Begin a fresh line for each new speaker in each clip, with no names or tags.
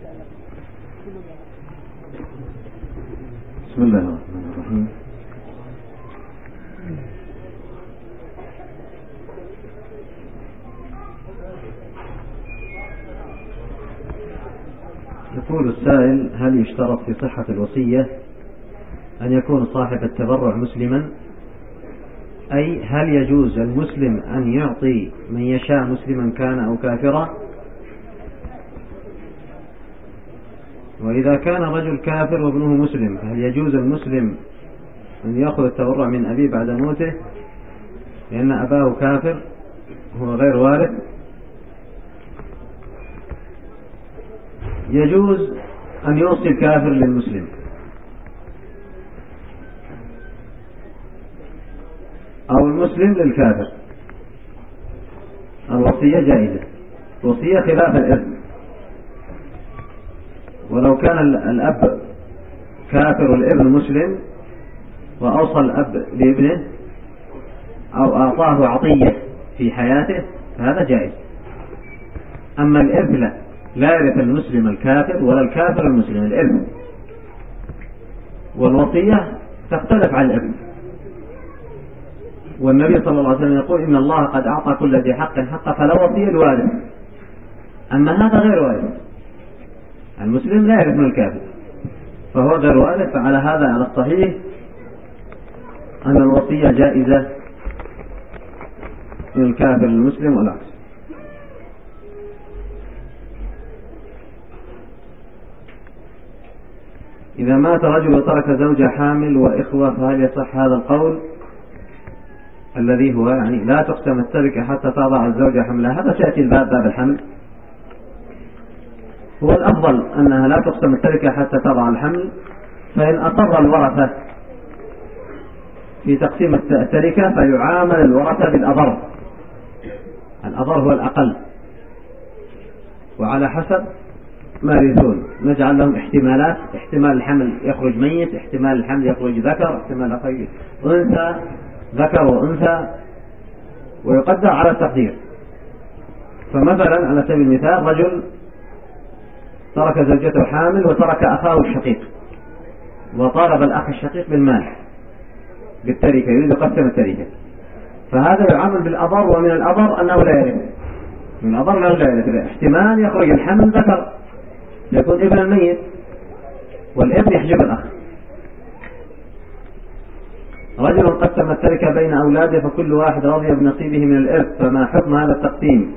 بسم الله الرحمن الرحيم. يقول السائل: هل يشترط في صحة الوصية أن يكون صاحب التبرع مسلما؟ أي هل يجوز المسلم أن يعطي من يشاء مسلما كان أو كافرا؟ وإذا كان رجل كافر وابنه مسلم فهل يجوز المسلم أن يأخذ التبرع من أبيه بعد موته لأن أباه كافر هو غير وارث؟ يجوز أن يوصي الكافر للمسلم، أو المسلم للكافر. الوصية جائزة، وصية خلاف الإرث. ولو كان الأب كافر والابن مسلم وأوصى الأب لابنه أو أعطاه عطية في حياته فهذا جائز. أما الإرث لا يرث المسلم الكافر ولا الكافر المسلم، الإرث. والوصية تختلف عن الإرث. والنبي صلى الله عليه وسلم يقول: إن الله قد أعطى كل ذي حق حقه فلا وصية الوارث. أما هذا غير وارث، المسلم لا يرث من الكافر فهو غير وارث. فعلى هذا على الصحيح أن الوصية جائزة من الكافر المسلم والعكس. إذا مات رجل وترك زوجة حامل وإخوة فهل يصح هذا القول الذي هو يعني لا تقسم التركة حتى تضع الزوجة حملها؟ هذا سيأتي باب الحمل. هو الأفضل أنها لا تقسم التركة حتى تضع الحمل، فإن أصر الورثة في تقسيم التركة فيعامل الورثة بالأضر. الأضر هو الأقل، وعلى حسب ما يرثون نجعل لهم احتمالات: احتمال الحمل يخرج ميت، احتمال الحمل يخرج ذكر، احتمال يخرج أنثى، ذكر وأنثى، ويقدر على التقدير. فمثلا على سبيل المثال رجل ترك زوجته حامل وترك أخاه الشقيق وطالب الأخ الشقيق بالمال بالتركة، يريد قسم التركة، فهذا يعامل بالأضر. ومن الأضر أنه لا يرث، من الأضر لا يرث. احتمال يخرج الحمل ذكر يكون ابن الميت والابن يحجب الأخ. رجل قسم التركة بين أولاده فكل واحد رضي بنصيبه من الإرث، فما حكم هذا التقسيم؟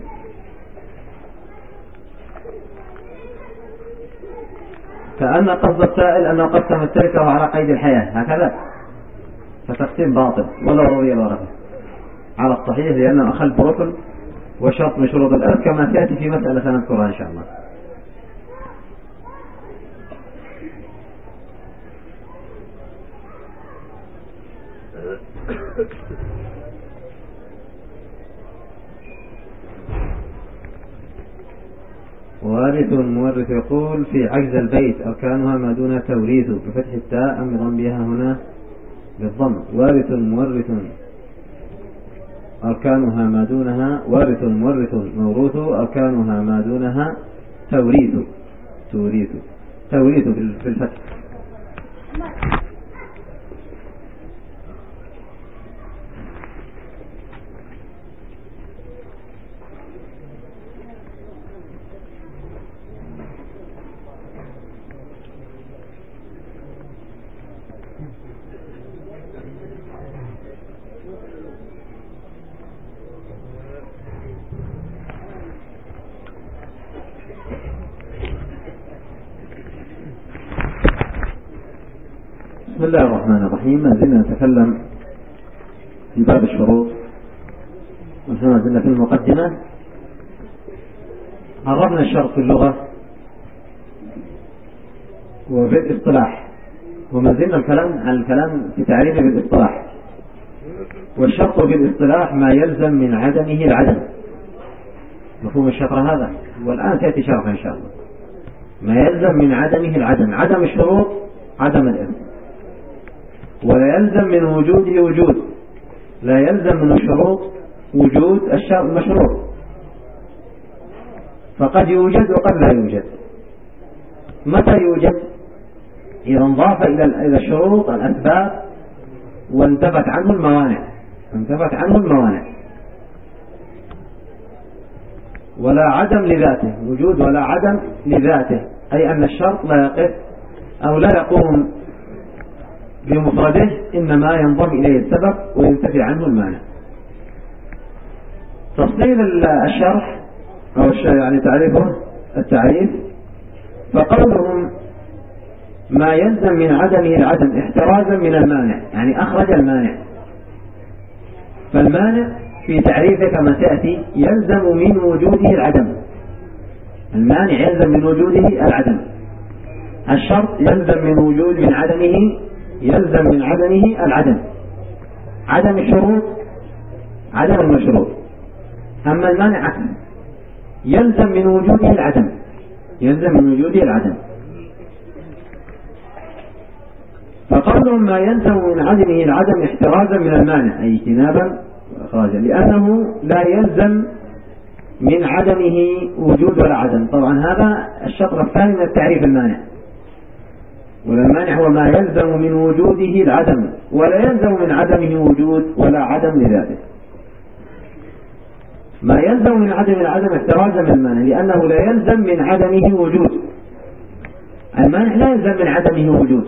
كأن قصد السائل أنه قسم التركة على قيد الحياة هكذا، فتقسيم باطل ولو رضي الورثة على الصحيح، لأنه أخذ بركن وشرط من شروط الإرث كما تأتي في مسألة سنذكرها إن شاء الله. وارث مورث يقول: في عجز البيت أركانها ما دون توريث بفتح التاء أم بضمها هنا بالضم؟ وارث مورث أركانها ما دونها، وارث مورث موروث أركانها ما دونها توريث بالفتح. بسم الله الرحمن الرحيم. ما زلنا نتكلم في باب الشروط، ونحن ما زلنا في المقدمة. عرفنا الشرط في اللغة وفي الاصطلاح، وما زلنا الكلام في تعريفه بالاصطلاح. والشرط في الاصطلاح ما يلزم من عدمه العدم. مفهوم الشطر هذا؟ والآن تأتي شرح إن شاء الله. ما يلزم من عدمه العدم، عدم الشروط عدم الإرث. ولا يلزم من وجوده وجود، لا يلزم من الشروط وجود المشروط، فقد يوجد وقد لا يوجد. متى يوجد؟ إذا انضاف إلى الشروط الأسباب وانتفت عنه الموانع، ولا عدم لذاته، وجود ولا عدم لذاته، أي أن الشرط لا يقف أو لا يقوم بمفرده، إنما ينضم إليه السبب وينتفي عنه المانع. تفصيل الشرح أو يعني تعريفه التعريف، فقولهم ما يلزم من عدمه العدم احترازا من المانع، يعني أخرج المانع. فالمانع في تعريفه كما سيأتي يلزم من وجوده العدم، المانع يلزم من وجوده العدم. الشرط يلزم من عدمه العدم. عدم الشروط عدم المشروط. أما المانع عكس، يلزم من وجوده العدم. فقولهم ما يلزم من عدمه العدم احترازا من المانع، أي اجتنابا وإخراجا، لأنه لا يلزم من عدمه وجود ولا عدم. طبعا هذا الشطر الثاني من التعريف المانع. والمانع هو ما يلزم من وجوده العدم ولا يلزم من عدمه وجود ولا عدم لذاته. ما يلزم من عدم العدم احترازا من المانع، لأنه لا يلزم من عدمه وجود. المانع لا يلزم من عدمه وجود.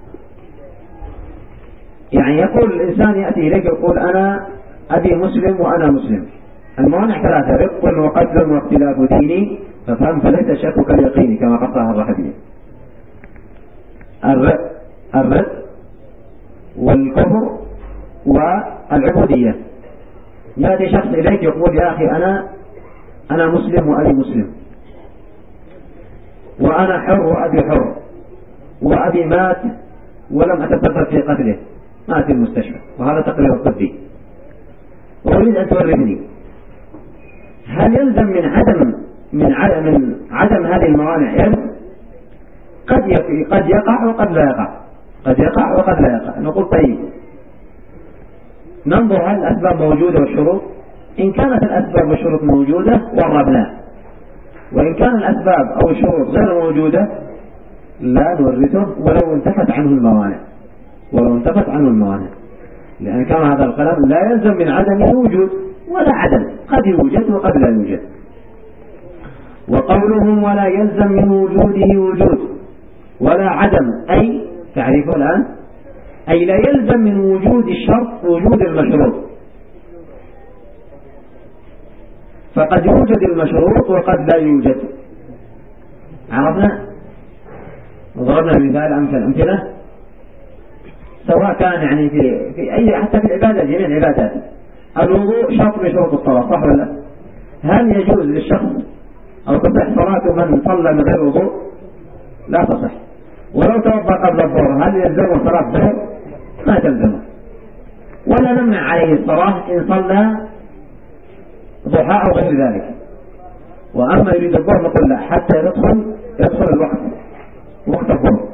يعني يقول الإنسان يأتي إليك يقول أنا أبي مسلم وأنا مسلم. الموانع ثلاثة: رق وقتل واختلاف ديني، ففهم فليس شكك اليقين كما قصها الرحبي. الرق والكفر والعبودية. يأتي شخص إليك يقول يا أخي أنا مسلم وأبي مسلم، وأنا حر وأبي حر، وأبي مات ولم أتسبب في قتله، مات في المستشفى، وهذا تقرير طبي، وأريد أن تورثني. هل يلزم من عدم هذه الموانع؟ قد يقع وقد لا يقع. نقول طيب ننظر هل الأسباب موجودة والشروط. إن كانت الأسباب والشروط موجودة وربناه، وإن كان الأسباب أو الشروط غير موجودة لا نورثه ولو انتفت عنه الموانع. لأن كما هذا الكلام لا يلزم من عدمه وجود ولا عدم، قد يوجد وقد لا يوجد. وقولهم ولا يلزم من وجوده وجود ولا عدم، أي تعريفه الآن، أي لا يلزم من وجود الشرط وجود المشروط، فقد يوجد المشروط وقد لا يوجد. عرفنا؟ ضربنا مثال أمثلة سواء كان يعني في أي، حتى في العبادة، جميع العبادات. الوضوء شرط من شروط الصلاة، صح ولا لا؟ هل يجوز للشخص أو تصح صلاة من صلى من غير وضوء؟ لا تصح. ولو توضأ قبل الظهر هل يلزمه صلاة الظهر؟ ما تلزمه. ولا نمنع عليه الصلاة إن صلى ضحى أو غير ذلك. وأما يريد الظهر نقول لا، حتى يدخل الوقت، وقت الظهر.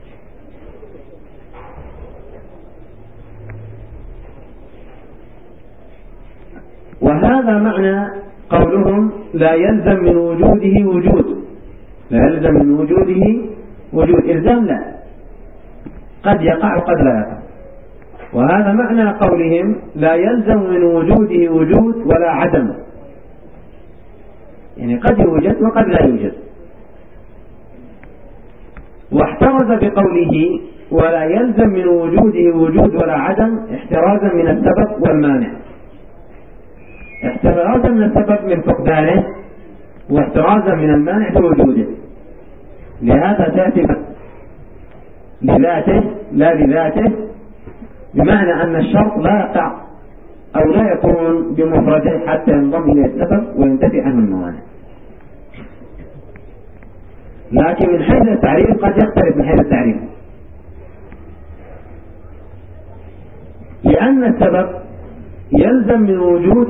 وهذا معنى قولهم لا يلزم من وجوده وجود. إلزام لا، قد يقع وقد لا يقع. وهذا معنى قولهم لا يلزم من وجوده وجود ولا عدم، يعني قد يوجد وقد لا يوجد. واحترز بقوله ولا يلزم من وجوده وجود ولا عدم احترازا من السبب والمانع. احترازا من السبب من فقدانه، واحترازا من المانع بوجوده. لهذا تأتي لذاته لا لذاته، بمعنى أن الشرط لا يقع أو لا يكون بمفرده حتى ينضم إليه السبب وينتفي عنه الموانع. لكن من حيث التعريف قد يختلف من حيث التعريف، لأن السبب يلزم من وجوده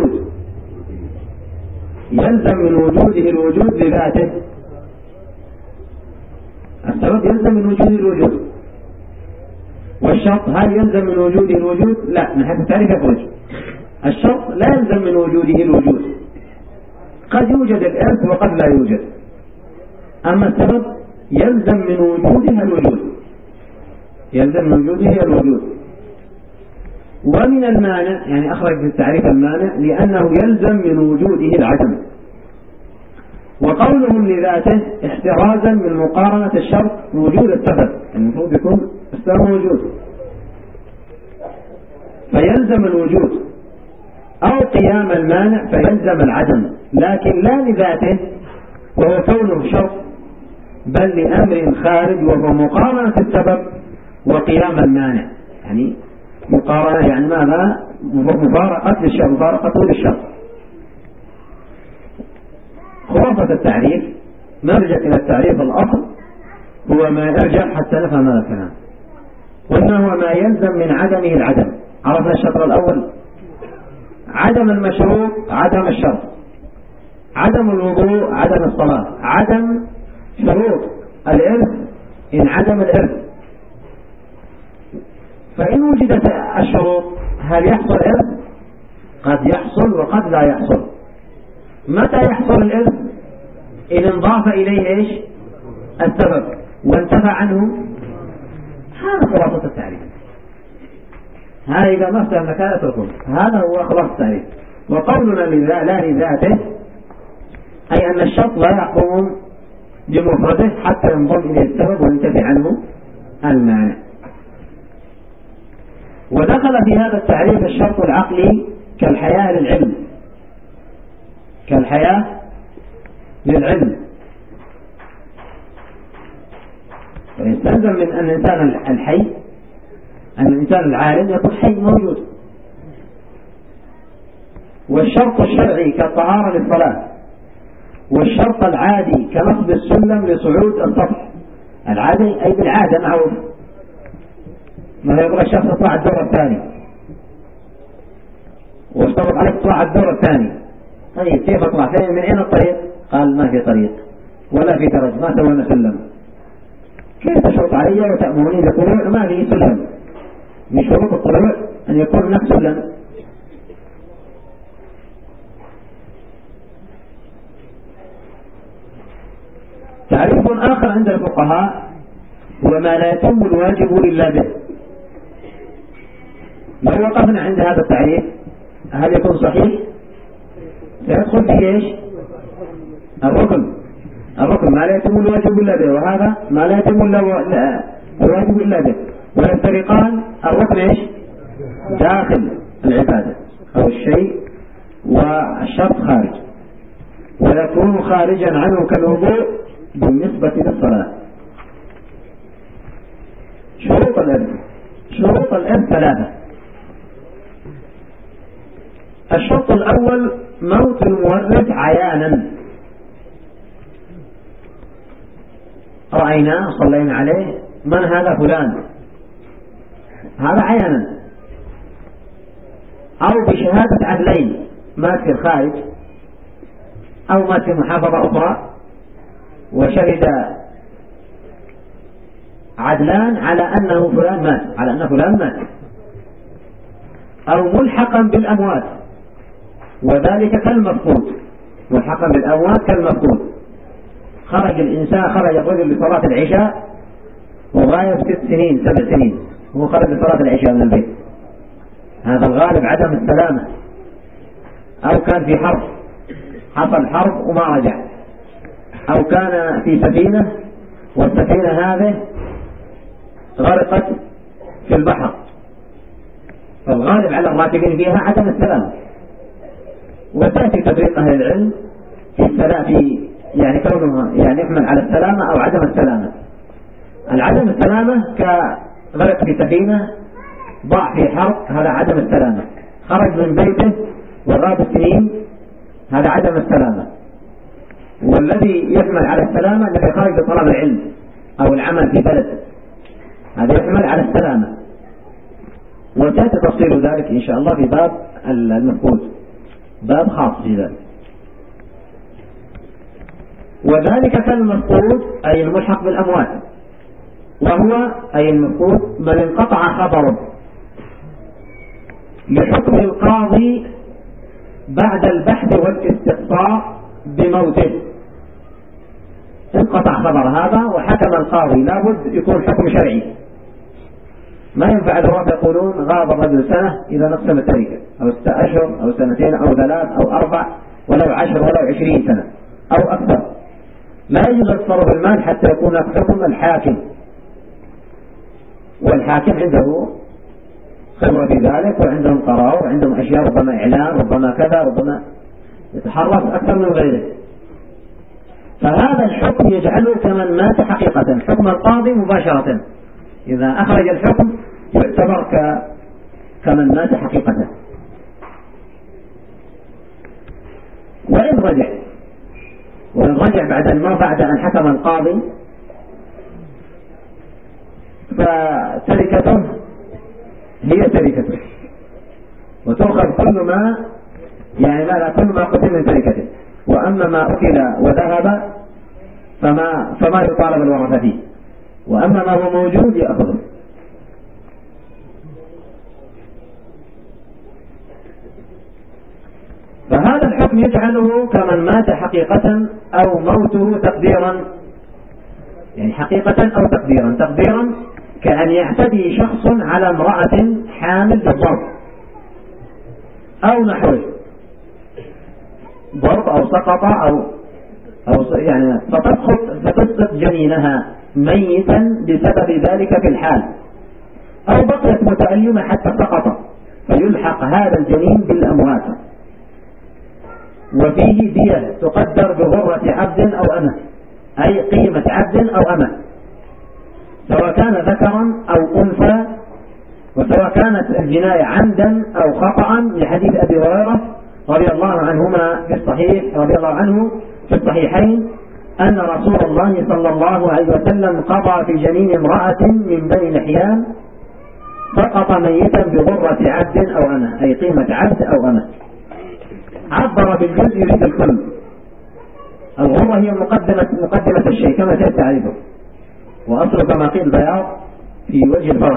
الوجود لذاته. السبب يلزم من وجوده الوجود، والشرط هل يلزم من وجوده الوجود؟ لا، من حيث التعريف يخرج. الشرط لا يلزم من وجوده الوجود، قد يوجد الإرث وقد لا يوجد. أما السبب يلزم من وجودها الوجود، يلزم من وجودها الوجود. ومن المانع، يعني أخرج في التعريف المانع لأنه يلزم من وجوده العدم. وقولهم لذاته احترازا من مقارنة الشرط وجود السبب، المفروض يكون السبب موجود فيلزم الوجود، أو قيام المانع فيلزم العدم، لكن لا لذاته وهو كونه شرط، بل لأمر خارج وهو مقارنة السبب وقيام المانع. يعني مقارنة يعني ماذا؟ مفارقة للشرط، مفارقته للشرط. خلاصة التعريف، نرجع إلى التعريف الأصل هو ما يرجع حتى نفهم هذا الكلام. قلنا هو ما يلزم من عدمه العدم. عرفنا الشطر الأول، عدم المشروط عدم الشرط، عدم الوضوء عدم الصلاة، عدم شروط الإرث إن عدم الإرث. فإن وجدت الشروط هل يحصل إرث؟ قد يحصل وقد لا يحصل. متى يحصل الإرث؟ إن انضاف إليه إيش؟ السبب وانتفى عنه. هذا خلاصة التعريف. هذا إذا ما افتهم مكان اتركه، هذا هو خلاصة التعريف. وقولنا لا لذاته أي أن الشرط لا يقوم بمفرده حتى ينضم إليه السبب وينتفي عنه المانع. ودخل في هذا التعريف الشرط العقلي كالحياة للعلم، كالحياة للعلم. فيستلزم من أن الإنسان الحي، أن الإنسان العالم يكون حي موجود. والشرط الشرعي كالطهارة للصلاة، والشرط العادي كنصب السلم لصعود السطح. العادي أي بالعادة معروف، ما يبغى الشخص يطلع الدور الثاني واشترط عليك تطلع الدور الثاني. طيب كيف اطلع؟ من اين الطريق؟ قال ما في طريق ولا في درج، ما سوينا سلم. كيف تشرط علي وتأمرني بطلوع ما في سلم؟ من شروط الطلوع أن يكون هناك سلم. تعريف آخر عند الفقهاء هو ما لا يتم الواجب إلا به. لو وقفنا عند هذا التعريف هل يكون صحيح؟ سيدخل في ايش؟ الركن ما لا يتم الواجب إلا به، وهذا ما لا يتم الواجب إلا به. ويفترقان، الركن ايش؟ داخل العبادة أو الشيء، والشرط خارج، ويكون خارجا عنه كالوضوء بالنسبة للصلاة. شروط الإرث ثلاثة. الشرط الأول موت المورث عيانا، رأيناه صلينا عليه، من هذا؟ فلان، هذا عيانا. أو بشهادة عدلين، مات في الخارج أو مات في محافظة أخرى وشهد عدلان على أنه فلان مات، على أن فلان مات. أو ملحقا بالأموات، وذلك كالمفقود، ملحقا بالأموات كالمفقود. خرج الرجل لصلاة العشاء وغايب 6 سنين 7 سنين، هو خرج لصلاة العشاء من البيت، هذا الغالب عدم السلامة. أو كان في حرب، حصل حرب وما رجع، أو كان في سفينة والسفينة هذه غرقت في البحر، فالغالب على الراكبين فيها عدم السلامة. وتأتي تفريق أهل العلم في يعني كونه يعني يحمل على السلامة أو عدم السلامة. العدم السلامة كغرق في سفينة، ضاع في حرب، هذا عدم السلامة. خرج من بيته وغاب سنين، هذا عدم السلامة. والذي يحمل على السلامة الذي خرج لطلب العلم أو العمل في بلد، هذا يحمل على السلامة. وتأتي تفصيل ذلك إن شاء الله في باب المفقود، باب خاص في ذلك. وذلك كالمفقود أي الملحق بالأموات، وهو أي المفقود من انقطع خبره لحكم القاضي بعد البحث والاستقصاء بموته. انقطع خبر هذا وحكم القاضي لابد يكون حكم شرعي. ما ينفع الرواة يقولون غاب الرجل سنة إذا نقسم التركة، أو 6 أشهر أو 2 أو 3 أو 4 ولو 10 ولو 20 سنة أو أكثر. لا يجوز التصرف المال حتى يكون حكم الحاكم، والحاكم عنده خبرة في ذلك وعندهم قرار وعندهم أشياء، ربما إعلان ربما كذا، ربما يتحرص أكثر من غيره. فهذا الحكم يجعله كمن مات حقيقة، حكم القاضي مباشرة إذا أخرج الحكم يعتبر كمن مات حقيقة. وإن رجع بعد أن حكم القاضي فتركته هي تركته، وتؤخذ كل ما كل ما قتل من تركته، وأما ما أكل وذهب فما يطالب الورثة فيه، وأما ما هو موجود يأخذه. فهذا الحكم يجعله كمن مات حقيقة أو موته تقديرا، يعني حقيقة أو تقديرا. تقديرا كأن يعتدي شخص على امرأة حامل بالضرب أو نحوه، ضرب أو سقط أو يعني فتسقط جنينها ميتا بسبب ذلك في الحال، أو بقيت متألمة حتى سقط فيلحق هذا الجنين بالأموات. وفيه دية تقدر بغرة عبد أو أمة، أي قيمة عبد أو أمة، سواء كان ذكرا أو أنثى، وسواء كانت الجناية عمدا أو خطأ، لحديث أبي هريرة رضي الله عنهما رضي الله عنه في الصحيحين أن رسول الله صلى الله عليه وسلم قضى في جنين امرأة من بني لحيان سقط ميتا بغرة عبد أو أمة، أي قيمة عبد أو أمة. عبر بالجزء يريد الكل. الغرة هي مقدمة الشيء كما سيأتي تعريفه، وأصل كما قيل بياض في وجه الفرس.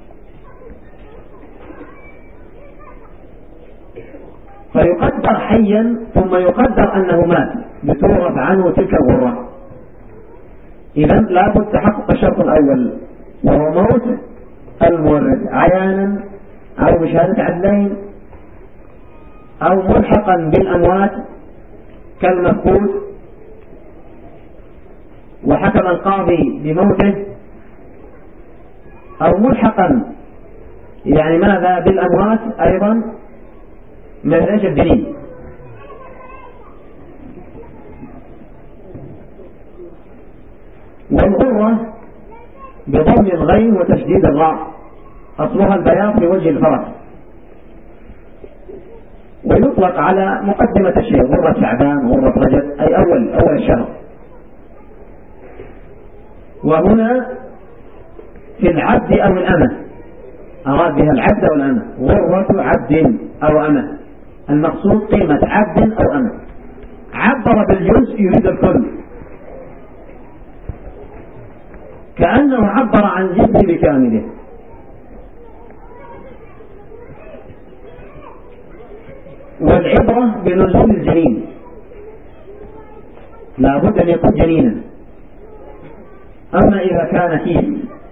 فيقدر حيا ثم يقدر أنه مات بتورث عنه تلك الغرة. إذا لابد تحقق الشرط الأول وهو موت المورث عيانا أو بشهادة عدلين أو ملحقا بالأموات كالمفقود وحكم القاضي بموته، أو ملحقا ماذا بالأموات أيضا من أجل الجنين. والغرة بضم الغين وتشديد الراء أصلها البياض في وجه الفرس، ويطلق على مقدمة الشيء، غرة شعبان غرة رجب، أي أول الشهر. وهنا في العبد أو الأمة، أراد بها العبد أو الأمة، غرة عبد أو أمة، المقصود قيمة عبد أو أمة. عبر بالجزء يريد الكل، كأنه عبر عن جزء بكامله. والعبرة بنزول الجنين، لا بد أن يكون جنينا. أما إذا كان كيس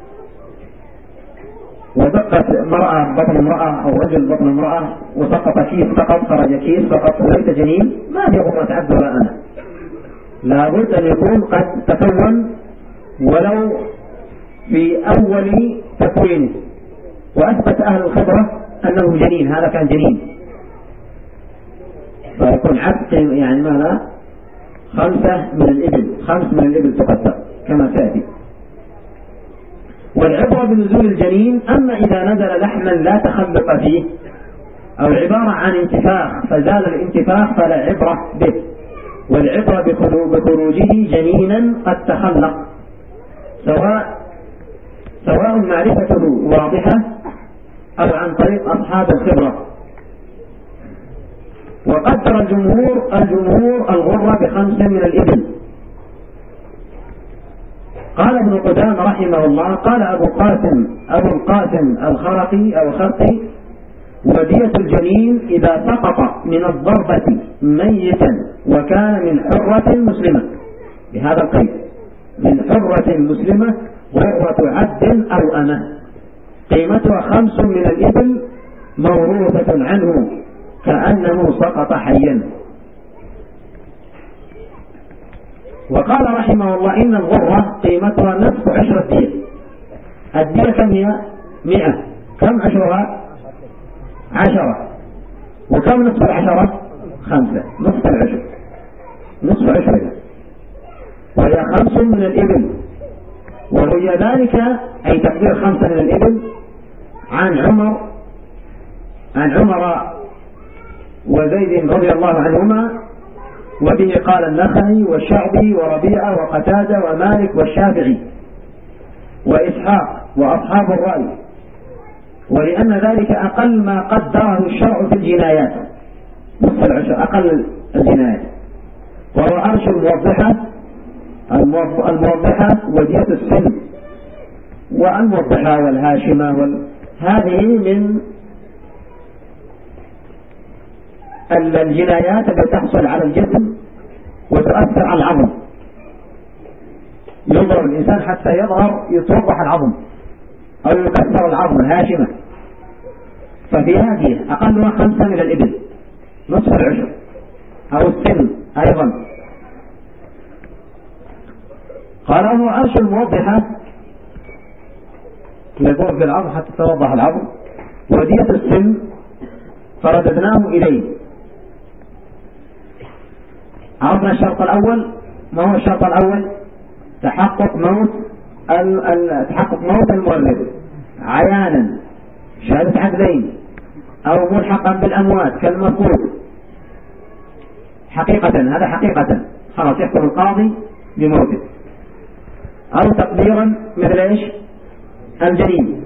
ودقت امرأة بطن امرأة أو رجل بطن امرأة وسقط كيس فقط، خرج كيس فقط وليس جنين، ما في غرة عبد ولا أنا. لا بد أن يكون قد تكون ولو في أول تكوينه، وأثبت أهل الخبرة أنه جنين، هذا كان جنين، فيكون عبد ماذا 5 من الإبل تقدر كما سيأتي. والعبرة بنزول الجنين. أما إذا نزل لحما لا تخلق فيه أو عبارة عن انتفاخ فزال الانتفاخ فلا عبرة به، والعبرة بخروجه جنينا قد تخلق، سواء معرفته واضحة أو عن طريق أصحاب الخبرة. وقدر الجمهور الغرة ب5 من الإبل. قال ابن قدامة رحمه الله قال أبو القاسم الخرقي ودية الجنين إذا سقط من الضربة ميتا وكان من حرة مسلمة، بهذا القيد
من حرة مسلمة غرة عبد أو أمة، قيمتها 5 من الإبل موروثة عنه كأنه سقط حيا. وقال رحمه الله إن الغرة قيمتها نصف عشر الدية. الدية كم هي؟ 100. كم عشرها؟ 10. وكم نصف العشرة؟ 5. نصف العشر، نصف عشرها، وهي 5 من الإبل. وروي ذلك أي تقدير 5 من الإبل عن عمر وزيد رضي الله عنهما، وبه قال النخعي والشعبي وربيعة وقتادة ومالك والشافعي وإسحاق وأصحاب الرأي، ولأن ذلك أقل ما قدره الشرع في الجنايات، نصف العشر أقل الجنايات. وهو عرش الموضحة ودية السن والموضحة والهاشمة هذه من الجنايات التي تحصل على الجسم وتؤثر على العظم. يضرب الإنسان حتى يتوضح العظم أو يكسر العظم الهاشمة، ففي هذه أقلها 5 من الإبل، نصف العشر أو السن أيضا. قال هو عرش الموضحة يكون في العظم حتى توضح العظم، ودية السن فرددناه إليه. عرفنا الشرط الأول. ما هو الشرط الأول؟ تحقق موت المورث عيانا، شهادة عدلين، أو ملحقا بالأموات كالمفقود حقيقة، هذا حقيقة خلاص يحكم القاضي بموته، أو تقديرا مثل إيش؟ الجنين.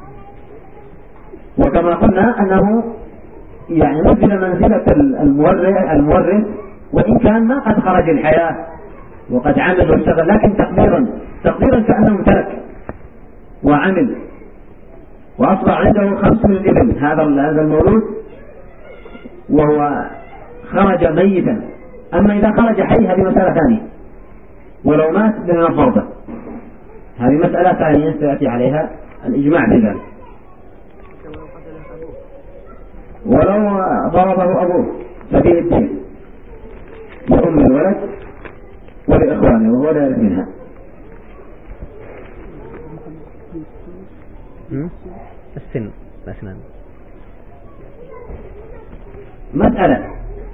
وكما قلنا أنه يعني نزل منزلة المورث وإن كان ما قد خرج الحياة وقد عمل واشتغل، لكن تقديرا كأنه امتلك وعمل وأصبح عنده 5 من الإبل هذا المولود وهو خرج ميتا. أما إذا خرج حي هذه مسألة ثانية، ولو مات من الضربة هذه مسألة ثانية سيأتي عليها الإجماع بذلك. ولو ضربه أبوه ففيه الدين لأم الولد ولإخوانه وهو لا يرث منها.
السن الأسنان.
مسألة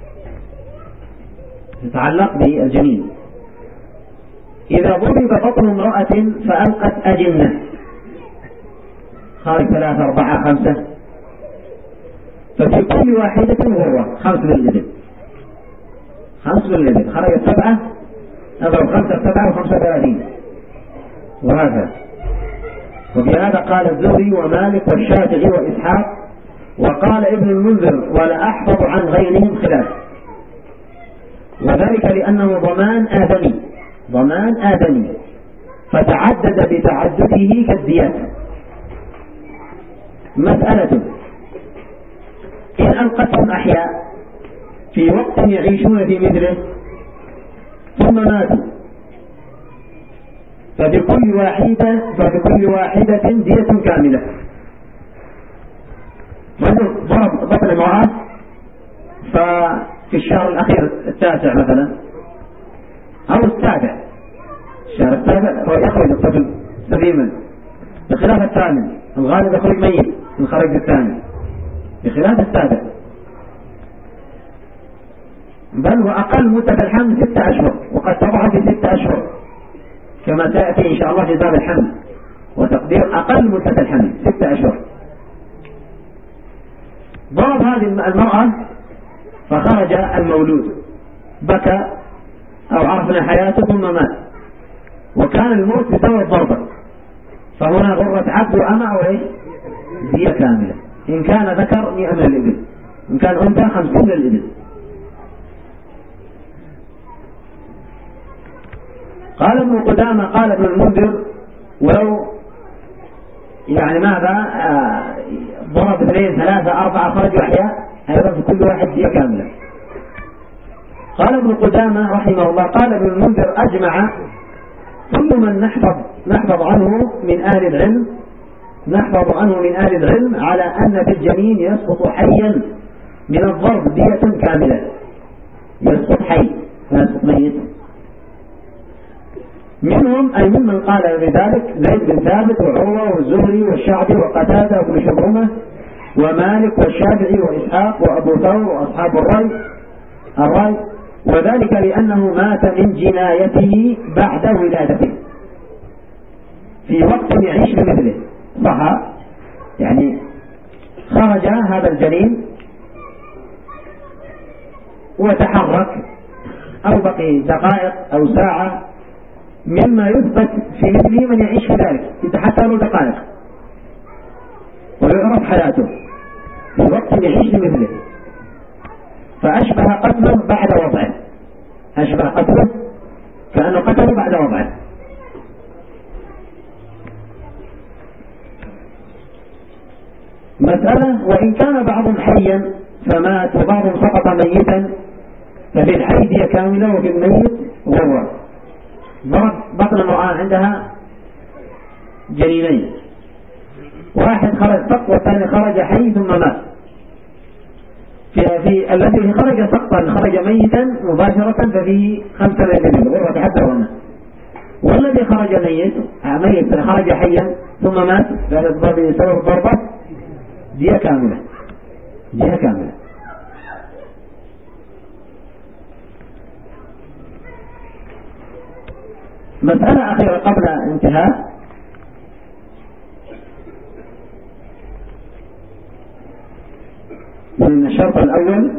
تتعلق بالجنين. إذا ضرب بطن امرأة فألقت أجنة خارج 3 4 5، ففي كل واحدة غرة 5 من الإبل، 5 من الإبل خرجت 7 أضرب 5 7 و35 وهكذا. وبهذا قال الزهري ومالك والشافعي وإسحاق، وقال ابن المنذر ولا أحفظ عن غيرهم خلاف، وذلك لأنه ضمان آدمي فتعدد بتعدده كالديات. مسألة إن ألقتهم أحياء في وقت يعيشون في مثله ثم ماتوا ففي كل واحدة دية كاملة. رجل ضرب بطن امرأة ففي الشهر الأخير 9 مثلا أو 7 الشهر 7 يخرج الطفل سليما، بخلاف 8 الغالب يخرج ميت من خرج 8 بخلاف 7، بل وأقل مدة الحمل 6 أشهر، وقد تضع في 6 أشهر كما سيأتي إن شاء الله في باب الحمل، وتقدير أقل مدة الحمل 6 أشهر. ضرب هذه المرأة فخرج المولود بكى أو عرفنا حياته ثم مات، وكان الموت بسبب الضربة، فهنا غرة عبد وأمة أو إيش؟ دية كاملة. إن كان ذكر 100 من الإبل، إن كان أنثى 50 من الإبل. قال ابن قدامة قال ابن المنذر ولو يعني ماذا ضرب 2 3 4 خرجوا أحياء أيضا في كل واحد دية كاملة. قال ابن قدامة رحمه الله قال ابن المنذر أجمع كل من نحفظ عنه من أهل العلم على أن في الجنين يسقط حيا من الضرب دية كاملة، يسقط حي لا يسقط ميت. منهم أي ممن قال بذلك زيد بن ثابت وعروة والزهري والشعبي وقتادة وابن شبرمة ومالك والشافعي وإسحاق وأبو ثور وأصحاب الرأي، وذلك لأنه مات من جنايته بعد ولادته في وقت يعيش بمثله. صح، يعني خرج هذا الجنين وتحرك أو بقي دقائق أو ساعة مما يثبت في مثله من يعيش في ذلك، يتحتى له دقائق ويعرف حياته في وقت يعيش بمثله، فأشبه قتله بعد وضعه، أشبه قتله كأنه قتله بعد وضعه. مسألة: وإن كان بعضهم حيا فمات وبعضهم سقط ميتا ففي الحي دية كاملة وفي الميت غرة. ضرب بطن امرأة عندها جنينين، واحد خرج سقط والثاني خرج حي ثم مات. في الذي خرج سقطا خرج ميتا مباشرة ففيه 5 من غرة حتى هنا، والذي خرج ميت خرج حيا ثم مات بسبب الضربة دية كاملة. مسألة أخيرة قبل انتهاء: من الشرط الأول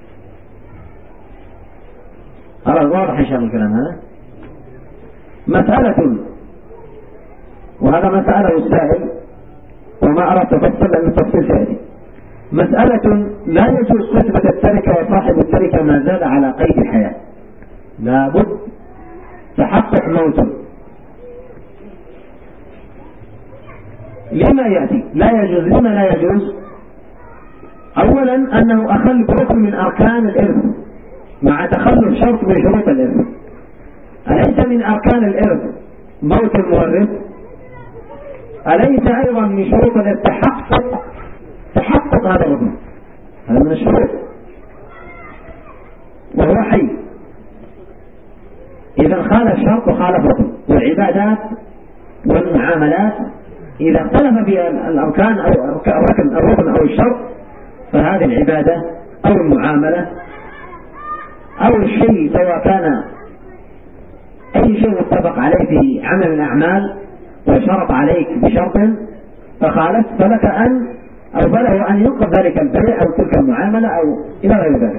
خلاص واضح إن شاء الله الكلام هذا. مسألة، وهذا مسألة السائل وما أردت أفصل لأن التفصيل سائل. مسألة: لا يجوز قسمة التركة وصاحب التركة ما زال على قيد الحياة، لابد تحقق موته. لما يأتي لا يجوز؟ لما لا يجوز؟ أولا أنه أخل بركن من أركان الإرث مع تخلف شرط من شروط الإرث. أليس من أركان الإرث موت المورث؟ أليس أيضا من شروط الإرث تحقق هذا الركن؟ هذا من الشروط وهو حي. إذا خالف شرط وخالف ركن. والعبادات والمعاملات إذا اختلف فيها الأركان أو الركن أو الشرط، فهذه العبادة أو المعاملة أو الشيء سواء كان أي شيء متفق عليه في عمل الأعمال وشرط عليك بشرط فخالف، فلك أن أو فله أن ينقض ذلك البيع أو تلك المعاملة أو إلى غير ذلك.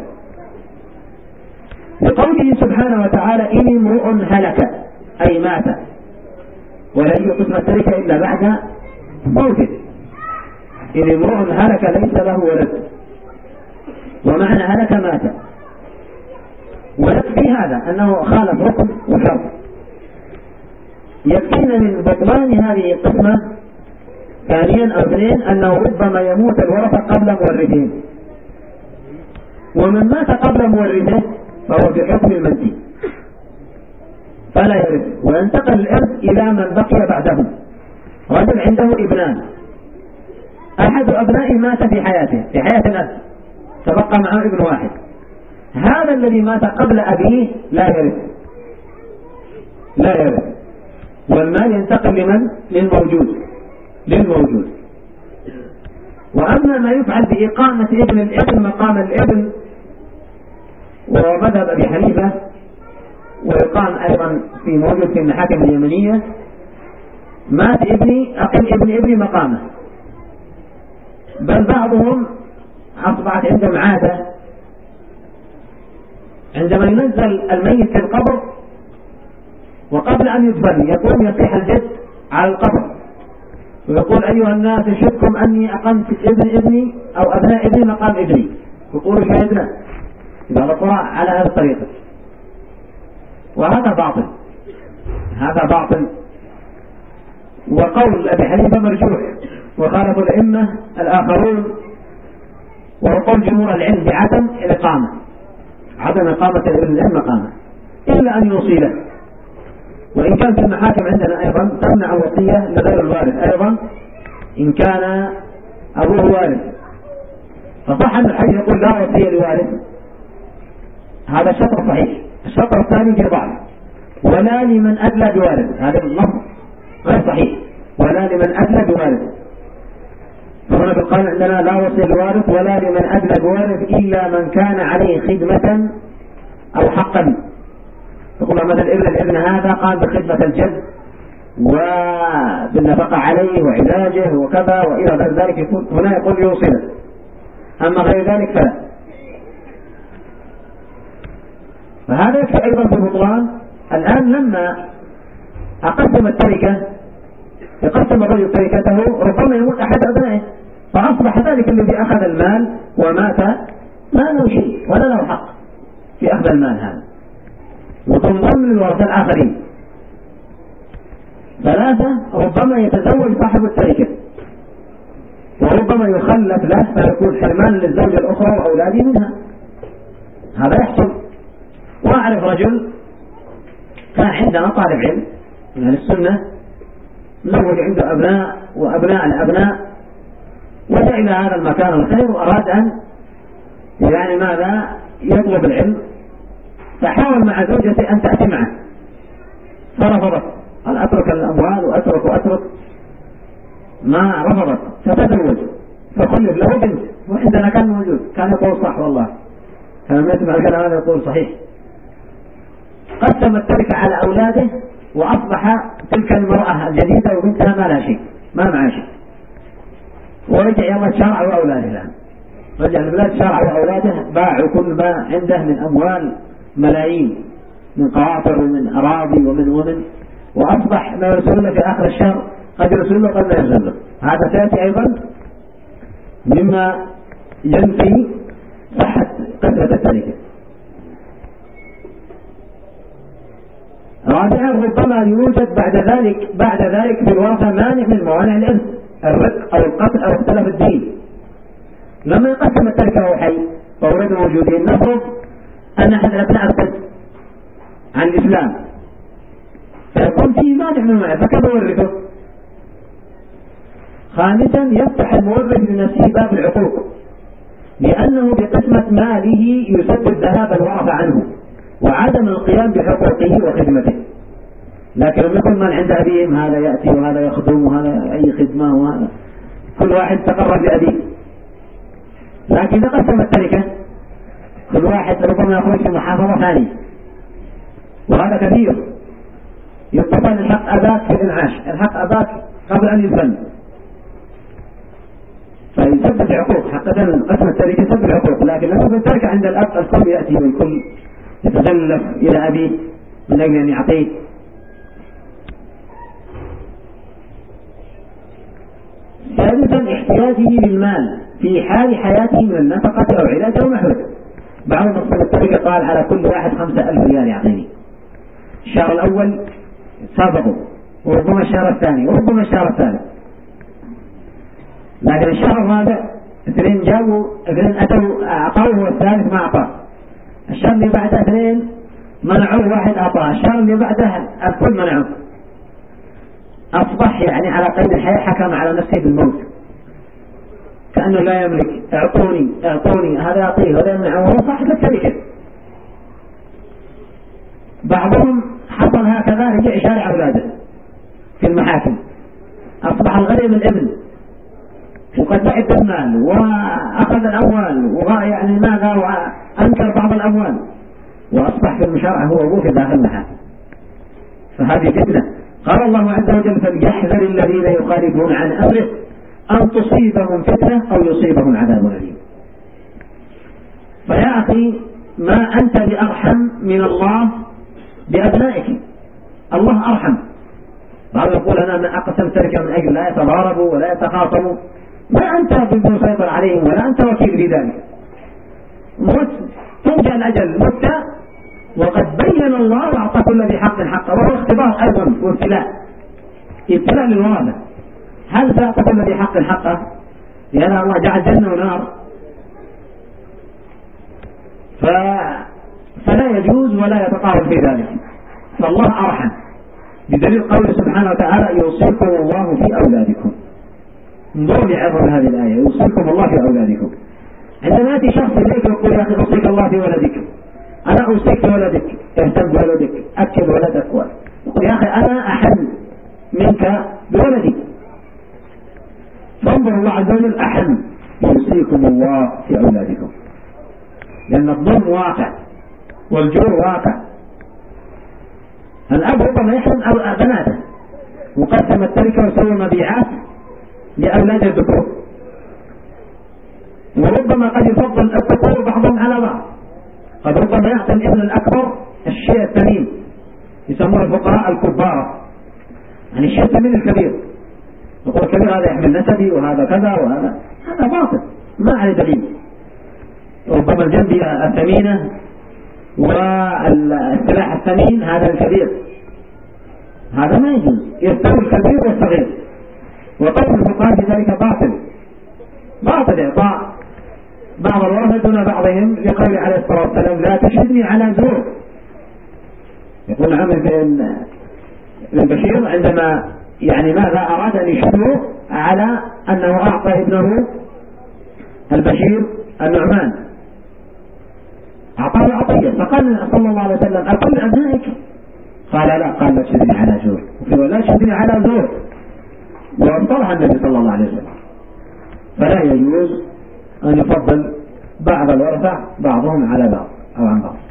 لقوله سبحانه وتعالى: إن امرؤ هلك أي مات ولن يقسم التركة إلا بعد موته. إن امرؤ هلك ليس له ولد، ومعنى هلك مات. ويكفي هذا أنه خالف ركن وشرط. يكفينا من بطلان هذه القسمة ثانيا أو اثنين أنه ربما يموت الورثة قبل مورثهم، ومن مات قبل مورثه فهو في حكم المنسي فلا يرث، وينتقل الإرث إلى من بقي بعده. رجل عنده ابنان، أحد أبنائه مات في حياته في حياة الأب تبقى معه ابن واحد، هذا الذي مات قبل أبيه لا يرث، والمال ينتقل لمن؟ للموجود. وأما ما يفعل بإقامة ابن الابن مقام الابن وهو مذهب أبي حنيفة، ويقام أيضا في موجود في المحاكم اليمنية: مات ابني أقل ابن مقامه. بل بعضهم أصبحت عندهم عادة عندما ينزل الميت في القبر وقبل أن يدفن يقوم يصيح الجد على القبر ويقول: أيها الناس أشهدكم أني أقمت ابني أو أبناء ابني مقام ابني، يقولوا شهدنا إذا القراء على هذه الطريقة. وهذا باطل، وقول أبي حنيفة مرجوح، وخالف الأئمة الآخرون، وهو قول جمهور العلم بعدم إقامة الابن مقامه إلا أن يوصي له. وإن كان في المحاكم عندنا أيضا تمنع الوصية لغير الوارث أيضا إن كان أبوه وارث. فصح أن الحديث يقول لا وصية لوارث، هذا شطر صحيح. الشطر الثاني في ضعف، ولا لمن أدلى بوارث، هذا النص غير صحيح، ولا لمن أدلى بوارث. فهنا قال عندنا لا وصية لوارث ولا لمن أدلى بوارث إلا من كان عليه خدمة أو حقا. تقول مثلا الابن هذا قام بخدمة الجد وبالنفقة عليه وعلاجه وكذا وإلى غير ذلك، هنا يقول يوصي له، أما غير ذلك فلا. فهذا يكفي أيضا في البطلان. الآن لما أقسم التركة، يقسم الرجل تركته، ربما يموت أحد أبنائه، فأصبح ذلك الذي أخذ المال ومات ما له شيء ولا له حق في أخذ المال هذا، وتنضم للورثة الآخرين. ثلاثة، ربما يتزوج صاحب التركة وربما يخلف له فيكون حرمان للزوجة الأخرى وأولاده منها، هذا يحصل. وأعرف رجل كان عندنا طالب علم من السنة، زوج عنده أبناء وأبناء الأبناء، وجاء إلى هذا المكان الخير وأراد أن يعني ماذا يطلب العلم، فحاول مع زوجته أن تأتي معه فرفضت، قال أترك الأموال وأترك ما رفضت، فتزوج فخلف له بنت، وعندنا كان موجود كان يقول صح والله، كان يسمع الكلام هذا يقول صحيح. قسم التركة على أولاده وأصبح تلك المرأة الجديدة وبنتها ما لها شيء، ما معها شيء، ورجع يلا شرع وأولاده. الآن رجع البلاد شرع وأولاده، باعوا كل ما عنده من أموال ملايين، من قواطر ومن أراضي ومن وأصبح ما يرسلون في آخر الشهر قد يرسلون قد ما يرسلون. هذا سيأتي أيضا مما ينفي صحة قسمة التركة. رابعا، ربما يوجد بعد ذلك في الورثة مانع من موانع الإرث، الرق أو القتل أو اختلاف الدين. لما يقسم التركة وهو حي فأولاده موجودين، نفرض أن أحد الأبناء ارتد عن الإسلام، فيكون فيه مانع من الموانع، فكيف يورثه؟ خامسا، يفتح المورث لنفسه باب العقوق، لأنه بقسمة ماله يسبب ذهاب الورثة عنه وعدم القيام بحقوقه وخدمته. لكن لم يكن من عند أبيهم هذا يأتي وهذا يخدم وهذا أي خدمة وهذا كل واحد تقرب لأبيه. لكن إذا قسم التركة كل واحد ربما يخرج في محافظة ثانية، وهذا كثير. يتصل الحق أباك في الإنعاش، الحق أباك قبل أن يدفن، فيسبب عقوق. حقا قسم التركة يسبب عقوق، لكن لما يكون التركة عند الأب الكل يأتي والكل يتغلف إلى أبيه من أجل أن يعطيه. ثالثا، احتياجه للمال في حال حياته من النفقة أو علاج أو نحوه. بعض مصدر التركة قال على كل واحد 5000 ريال يعطيني. الشهر الأول سابقوا، وربما الشهر الثاني، وربما الشهر الثالث، لكن الشهر الرابع اثنين جابوا، اثنين أتوا أعطوه والثالث ما أعطاه. الشهر اللي بعده اثنين منعوه، واحد أعطاه. الشهر اللي بعده الكل منعوه. أصبح يعني على قيد الحياة، حكم على نفسه بالموت كأنه لا يملك. اعطوني هذا يعطيه ولا يمنعه، وهو صاحب التركة. بعضهم حصل هكذا، رجع يشارع أولاده في المحاكم، أصبح الغريب الابن وقد لعب المال وأخذ الأموال يعني ماذا وأنكر بعض الأموال، وأصبح في المشارعة هو أبوه في داخل المحاكم. فهذه فتنة. قال الله عز وجل: فليحذر الذين يخالفون عن أمره أن تصيبهم فتنة أو يصيبهم عذاب أليم. فيا أخي، ما أنت بأرحم من الله بأبنائك، الله أرحم. بعض يقول أنا أقسم تركة من أجل لا يتضاربوا ولا يتخاصموا، ما أنت بمسيطر عليهم ولا أنت وكيل في ذلك. مت توجع الأجل، مت وقد بين الله وأعطى كل ذي حق حقه، وهو اختبار أيضا وابتلاء، ابتلاء للورثة. هل سأعطى كل ذي حق حقه؟ لأن الله جعل جنة ونار، فلا يجوز ولا يتطاول في ذلك، فالله أرحم. بدليل قوله سبحانه وتعالى يوصيكم الله في أولادكم. انظروا لعظم هذه الآية، يوصيكم الله في أولادكم. عندما يأتي شخص إليك ويقول يا أخي أوصيك الله في ولدك، أنا أوصيك في ولدك، اهتم بولدك، أكل ولدك، يقول يا أخي أنا أحن منك بولدي. فانظر الله عز وجل أحن، يوصيكم الله في أولادكم، لأن الظلم واقع والجور واقع. الأب ربما يحرم بناته وقسم التركة وسوى مبيعات لأولاد الذكور، وربما قد يفضل الذكور بعضهم على بعض. قد ربما يعطي الابن الأكبر الشيء الثمين، يسمونه الفقراء الكبار، يعني الشيء الثمين الكبير. يقول الكبير هذا يحمل نسبي وهذا كذا وهذا، هذا باطل ما عليه دليل. ربما الجنبية الثمينة والسلاح الثمين هذا الكبير، هذا ما يجوز، يستوي الكبير والصغير. وقول الفقهاء في ذلك باطل إعطاء بعض الورثة دون بعضهم، لقول عليه الصلاة والسلام لا تشهدني على زور. يقول عمرو بن بشير عندما يعني ماذا أراد أن يشهده على أنه أعطى ابنه البشير النعمان، أعطاه عطية، فقال صلى الله عليه وسلم أكل أبنائك؟ قال لا، قال لا تشهدني على زور، ولا تشهدني على زور، وانطلع النبي صلى الله عليه وسلم. فلا يجوز أن يفضل بعض الورثة بعضهم على بعض أو عن بعض.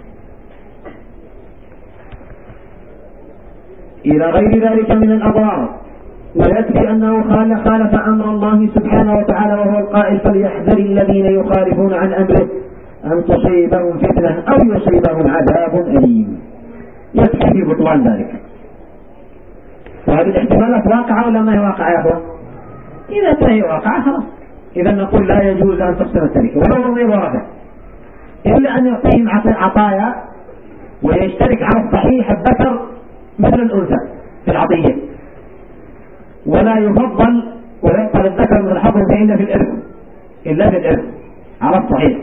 إلى غير ذلك من الأضرار. ويكفي أنه خالف أمر الله سبحانه وتعالى، وهو القائل فليحذر الذين يخالفون عن أمره أن تصيبهم فتنة أو يصيبهم عذاب أليم. يكفي في بطلان ذلك. وهذه الاحتمالات واقعة ولا ما هي واقعة يا أخوة؟ إذا كان هي واقعة خلاص، إذا نقول لا يجوز أن تقسم التركة ولو رضي الورثة، إلا أن يعطيهم عطايا ويشترك على الصحيح الذكر مثل الأنثى في العطية، ولا يفضل ويبقى للذكر من الحظ إلا في الإرث على الصحيح.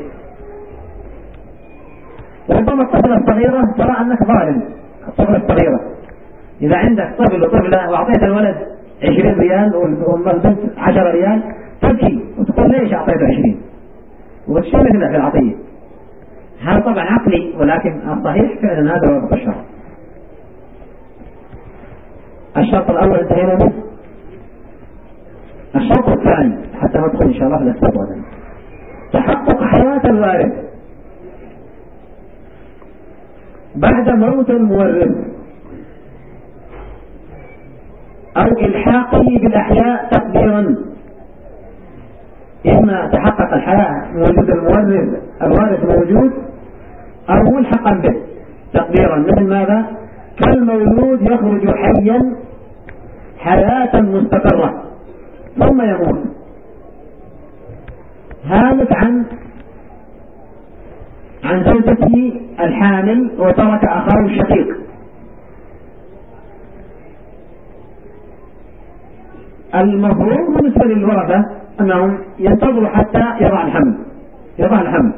وربما الطفلة الصغيرة ترى أنك ظالم. الطفلة الصغيرة إذا عندك طفل وطفلة وأعطيت الولد 20 ريال والبنت 10 ريال تبكي وتقول ليش أعطيته 20 وتشتري مثلها في العطية. هذا طبعا عقلي، ولكن الصحيح فعلا هذا هو الشرط. الشرط الأول انتهينا منه. الشرط الثاني حتى ندخل إن شاء الله في الأسباب غدا، تحقق حياة الوارث بعد موت المورث أو إلحاقه بالأحياء تقديرا. إما تحقق الحياة موجود الوارث موجود، أو ملحقا به تقديرا، مثل ماذا؟ كالمولود يخرج حيا حياة مستقرة ثم يموت، هالك عن زوجته الحامل وترك أخاه الشقيق. المفروض بالنسبة للورثة أنهم ينتظروا حتى يضع الحمل،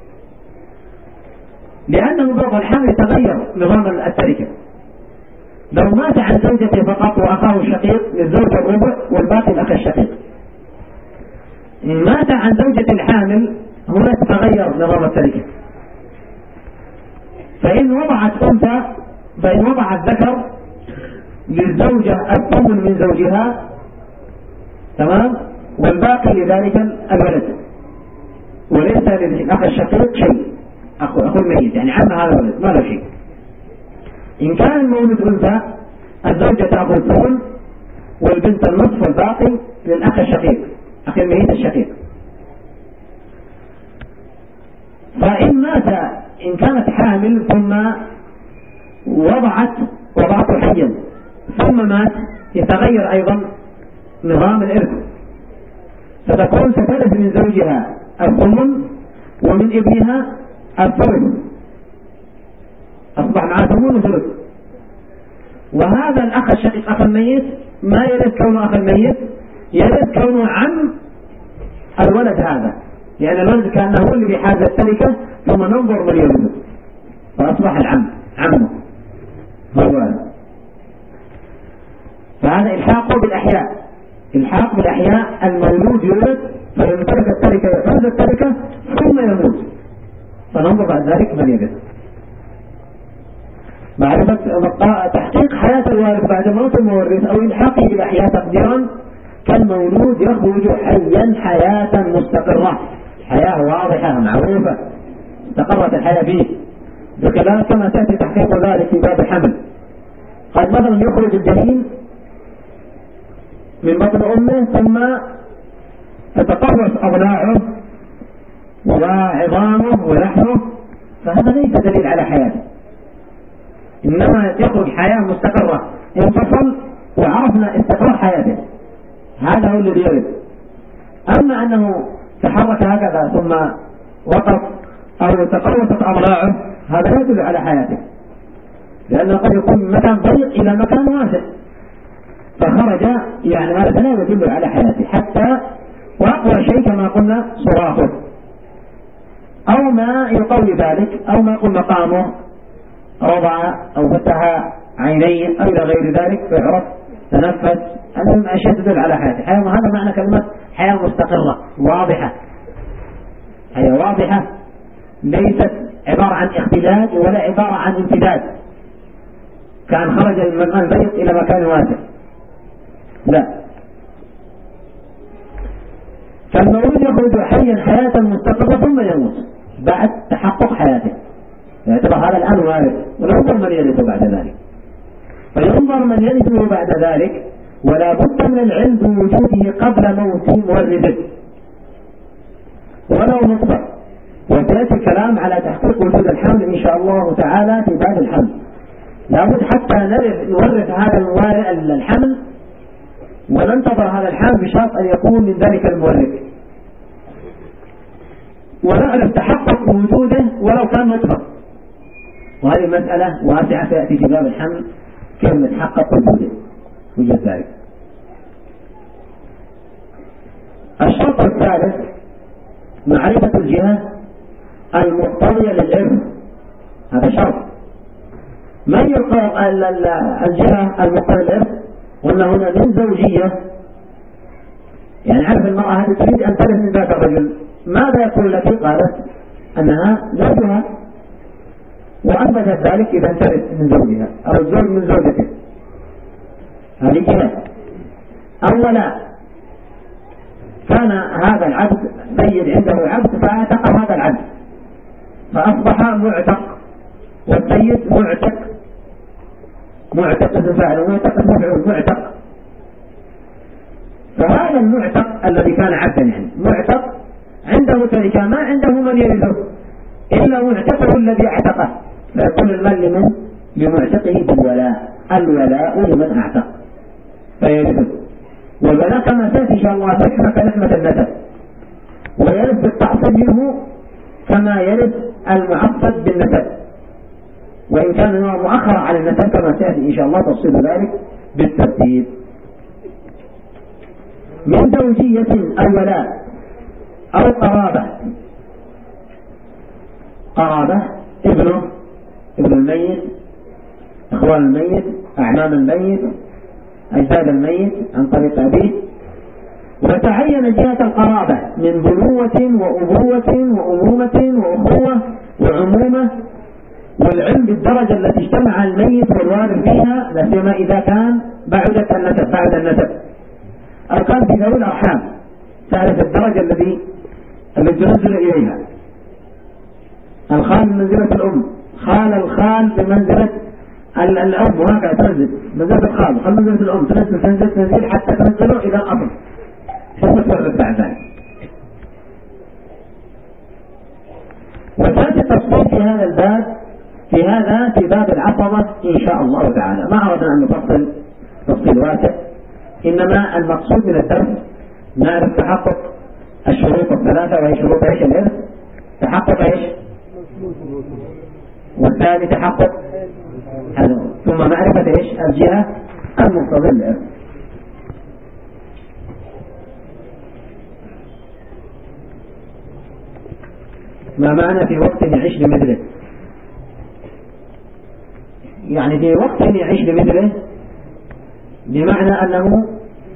لأنه بعد الحمل يتغير نظام التركة. لو مات عن زوجته فقط وأخاه الشقيق للزوج الربع والباقي الأخ الشقيق. إن مات عن زوجة الحامل هنا تتغير نظام التركة. فإن وضع الذكر للزوجة الثمن من زوجها، تمام، والباقي لذلك الولد، وليس للأخ الشقيق شيء، أخو الميت يعني عم هذا الولد ما له شيء. إن كان المولود أنثى الزوجة تأخذ الثمن والبنت النصف والباقي للأخ الشقيق، أخي الميت الشقيق. فإن مات إن كانت حامل ثم وضعته حيا ثم مات يتغير أيضا نظام الإرث، فتكون سترث من زوجها الثمن ومن ابنها الثلث، أصبح معها ثمن وثلث. وهذا الأخ الشقيق أخ الميت ما يرث كونه أخ الميت، يرث كونه عم الولد هذا، لأن الولد كأنه هو اللي بحاجة التركة، ثم ننظر من يرثه فأصبح العم عمه هو. فهذا إلحاقه بالأحياء، إلحاق بالأحياء. المولود يولد فيمتلك التركة، يحوز التركة ثم يموت، فننظر بعد ذلك من يرث. معرفة تحقيق حياة الوارث بعد موت المورث أو إلحاقه بالأحياء تقديرا كالمولود يخرج حيا حياة مستقرة، حياة واضحة معروفة استقرت الحياة فيه، بخلاف كما تأتي تحقيق ذلك في باب الحمل. قد مثلا يخرج الجنين من بطن أمه ثم تتقرص أضلاعه وعظامه ولحمه، فهذا ليس دليل على حياته، إنما يخرج حياة مستقرة، انفصل وعرفنا استقرار حياته، هذا هو الذي يرد. أما أنه تحرك هكذا ثم وقف أو تقرصت أضلاعه، هذا لا يدل على حياته، لأنه قد يكون من مكان ضيق إلى مكان واسع فخرج، يعني هذا لا يدل على حياته. حتى وأقوى شيء كما قلنا صراخه أو ما يقوي ذلك، أو ما يقول مقامه رضع أو فتح عينيه أو إلى غير ذلك فيعرف تنفس، هذه أشياء تدل على حياته. حياة، هذا معنى كلمة حياة مستقرة واضحة، حياة واضحة ليست عبارة عن اختلاج ولا عبارة عن امتداد كان خرج من مكان ضيق إلى مكان واسع، لا. فالمولود يخرج حيا حياة مستقرة ثم يموت بعد تحقق حياته، يعتبر هذا الآن وارث، وننظر من يرثه بعد ذلك. فينظر من يرثه بعد ذلك، ولا بد من العلم بوجوده قبل موت مورثه ولو نطفة. وسيأتي الكلام على تحقيق وجود الحمل إن شاء الله تعالى في باب الحمل. لابد حتى نورث هذا الحمل وننتظر هذا الحمل بشرط أن يكون من ذلك المورث، ونعرف تحقق وجوده ولو كان نطفة. وهذه مسألة واسعة تأتي في باب الحمل كيف نتحقق وجود ذلك. الشرط الثالث معرفة الجهة المقتضية للإرث، هذا شرط. ما هي الجهة المقتضية للإرث؟ قلنا هنا من زوجية، يعني عرف المرأة هذه تريد أن ترث من ذاك الرجل، ماذا يقول لك؟ قالت أنها زوجها، وأثبتت ذلك إذا ترث من زوجها أو الزوج من زوجته، هذه جهة. أولا كان هذا العبد سيد عنده عبد فاعتق هذا العبد فأصبح معتق، والسيد معتق فاعل ومعتق مفعول معتق. فهذا المعتق الذي كان عبدا يعني معتق عنده تركة، ما عنده من يرثه إلا معتقه الذي اعتقه، فيكون المال لمعتقه بالولاء، الولاء لمن اعتق فيرثه. والولاء كما سيأتي إن شاء الله نحمة كنحمة النسب، ويرث بالتعصيب منه كما يرث المعصب بالنسب، وإن كان هو مؤخر على النسب كما سيأتي إن شاء الله تفصيل ذلك بالترتيب. من زوجية أو ولاء أو قرابة ابن الميت، إخوان الميت، أعمام الميت، أجداد الميت عن طريق أبيه. وتعين جهة القرابة من بنوة وأبوة وأمومة وأخوة وعمومة، والعلم بالدرجة التي اجتمع الميت والوارث فيها، لا سيما إذا كان بعد النسب أو كان في ذوي الأرحام، تعرف الدرجة التي تنزل إليها. الخال بمنزلة الأم، الخال بمنزلة الأم، وهكذا تنزل منزلة الخال بمنزلة الأم، تنزل حتى تنزله إلى الأصل ثم تورث بعد ذلك. وسيأتي التفصيل في هذا الباب في باب العصبة إن شاء الله تعالى. ما أردنا أن نفصل تفصيل واسع، إنما المقصود من الدرس نعرف تحقق الشروط الثلاثة، وهي شروط ايش؟ الإرث، تحقق ايش؟ والثاني تحقق ثم معرفة ايش؟ الجهة المقتضية للإرث. ما معنى في وقت يعيش لمثله؟ يعني في وقت يعيش لمثله بمعنى أنه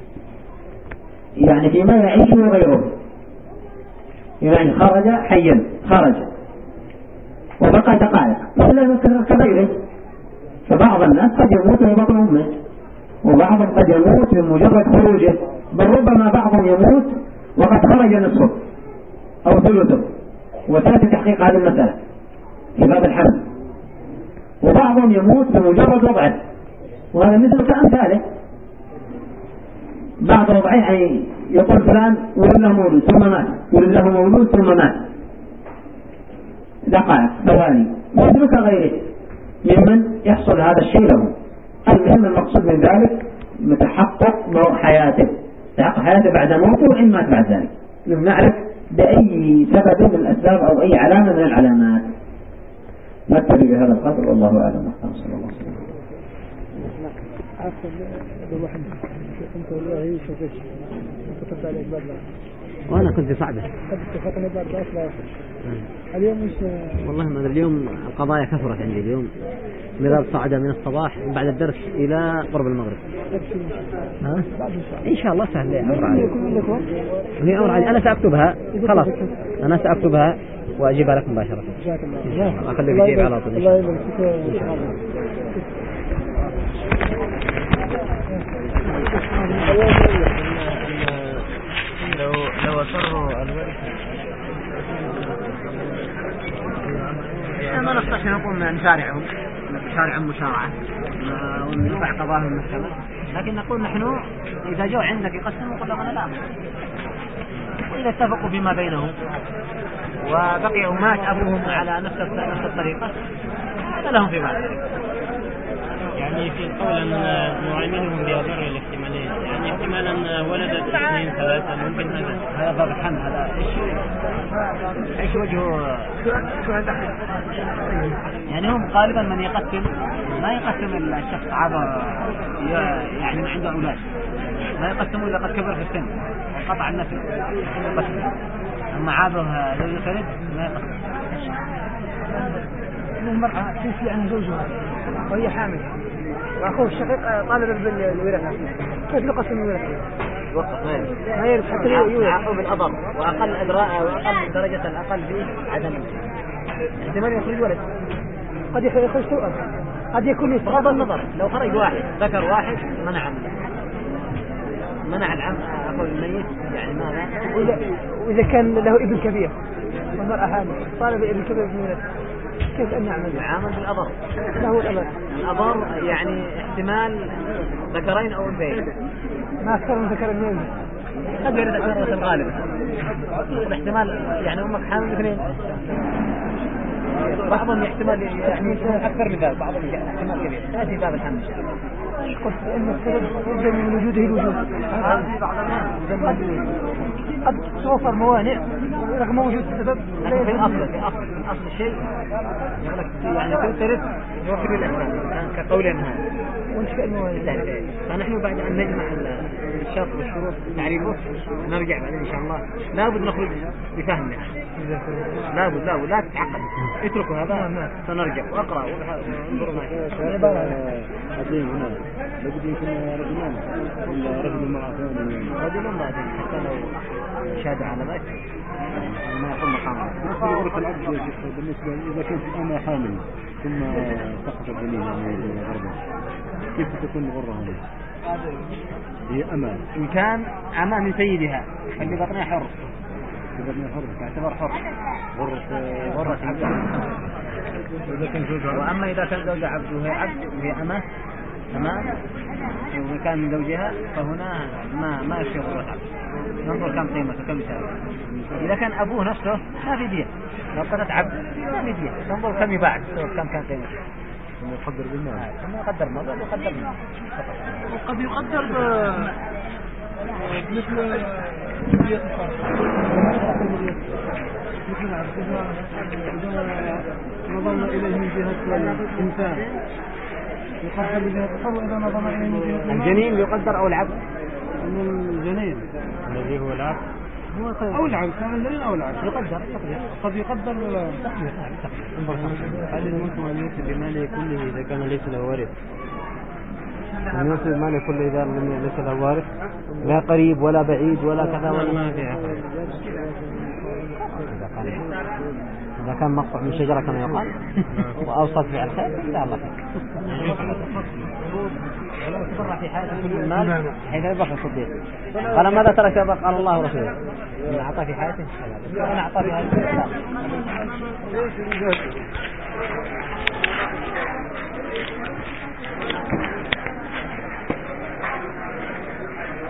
يعني فيما يعيشه غيره، يعني خرج حيا، خرج وبقى دقائق مثل كغيره. فبعض الناس قد يموت وبطن أمه، وبعضهم قد يموت من مجرد خروجه، بل ربما بعضهم يموت وقد خرج نصفه أو ثلثه، وسيأتي تحقيق هذه المسألة في باب الحمل. وبعضهم يموت بمجرد وضعه، وهذا مثل كأمثاله. بعض وضعه يعني يقول فلان ولد له مولود ثم مات، ولد له مولود ثم مات، دقائق ثواني، مثل كغيره ممن يحصل هذا الشيء له. المهم المقصود من ذلك تحقق حياته، تحقق حياته بعد موته وإن مات بعد ذلك، نعرف بأي سبب من الأسباب أو أي علامة من العلامات. نكتفي بهذا القدر والله أعلم. صلى الله عليه وسلم.
وأنا كنت صعبة
اليوم مش
والله ما اليوم القضايا كثرت عندي اليوم، مدار صعدة من الصباح بعد الدرس إلى قرب المغرب. ها؟ إن شاء الله سهل. أمر علي. أنا سأكتبها خلاص، أنا سأكتبها وأجيبها لكم مباشرة. أخليك تجيب على طول. لو أصروا الورثة ما نستطيع نقوم نشارعهم مشارعة ونرفع قضاهم المحكمة، لكن نقول نحن إذا جو عندك يقسموا قل لهم أنا لا، وإذا اتفقوا فيما بينهم وبقي مات أبوهم على نفس الطريقة هذا لهم في بعض.
يعني في القول أن نعاملهم بأضر الاحتمالين، يعني احتمالا ولدت 2 3 ممكن
هذا باب الحمل. هذا ايش وجهه؟ يعني هم غالبا من يقسم ما يقسم الشخص عبر يعني من عنده أولاد، ما يقسمه إلا قد كبر في السن وقطع النسل يقسم. أما عابه لو يفرد ما يقسم.
المرأة تنسي عن زوجها وهي حامل وأخوه الشقيق طالب بالوراثة، كيف يقسم الوراثة؟
يوقف
ما يرث
عقوب الأضر وأقل إدراء وأقل درجة الأقل فيه عدم احتمال يخرج ولد،
قد يخرج توأم، قد يكون
بغض النظر لو خرج واحد ذكر واحد منع العم أخو الميت يعني ماذا؟
وإذا كان له ابن كبير والمرأة حامل طالب ابن كبير من ولد كيف أن يعمل؟
يعامل بالأضر.
له
الأضر يعني احتمال ذكرين أو أنثيين،
ما أكثر من ذكر الميت.
قد يرد أكثر الغالب احتمال يعني أمك حامل 2، بعضهم يحتمل يعني أكثر من ذلك، بعضهم احتمال كبير. هذه باب الحمل.
قلت إن السبب يبدأ من وجوده الوجود. قد توفر موانع رغم وجود السبب.
في أصل الشيء يعني ترد يوفر الإحسان كقولنا هذا.
وانت كأنه
فنحن بعد أن نجمع الشرط والشروط تعريفه نرجع بعدين إن شاء الله. لابد نخرج بفهمنا، لابد لا تتعقد، اتركوا هذا سنرجع وأقرأ وانظروا معي.
هنا لابد يكون رجلان ولا رجل مع
رجل بعدين حتى لو شهد على ذلك ما يقوم مقامه.
يورث العبد بالنسبة إذا كانت الأمة حامل ثم سقط الجنين يعني غربة، كيف تكون الغرة هنا؟ هي أمان
إن كان أمان من سيدها فاللي بطنها حر،
تعتبر حر
غرة عبد. وأما إذا كان زوج عبد وهي عبد وهي أمة تمام وكان من زوجها فهنا ما يصير غرة عبد، ننظر كم قيمته كم يساوي. إذا كان أبوه نفسه ما في دية، لو قدت عبد ما في دية، ننظر كم يباع كم كان قيمته.
يقدر بالمال،
ثم يقدر مبلغ ويقدر مال،
وقد يقدر مثل إذا نظرنا إليه من جهة الإنسان يقدر من جهة الحر، إذا نظرنا إليه من جهة
الجنين يقدر أو العبد.
الجنين
الذي هو العبد
أو العبد، كان الجنين أو العبد
يقدر
قد يقدر
هل الملك أن يأتي بماله كله إذا كان ليس له وارث؟
يوسف المال كل إذا ليس له وارث لا قريب ولا بعيد ولا كذا ولا ما فيها. إذا كان مقطع من شجرة كما يقال وأوصت فعل خير لا الله فيك. ولو تبرع في حياته كل المال حيث يبقى الصديق قال ماذا ترك؟ قال الله ورسوله إن أعطى في حياته وإن أعطى في حياته لا.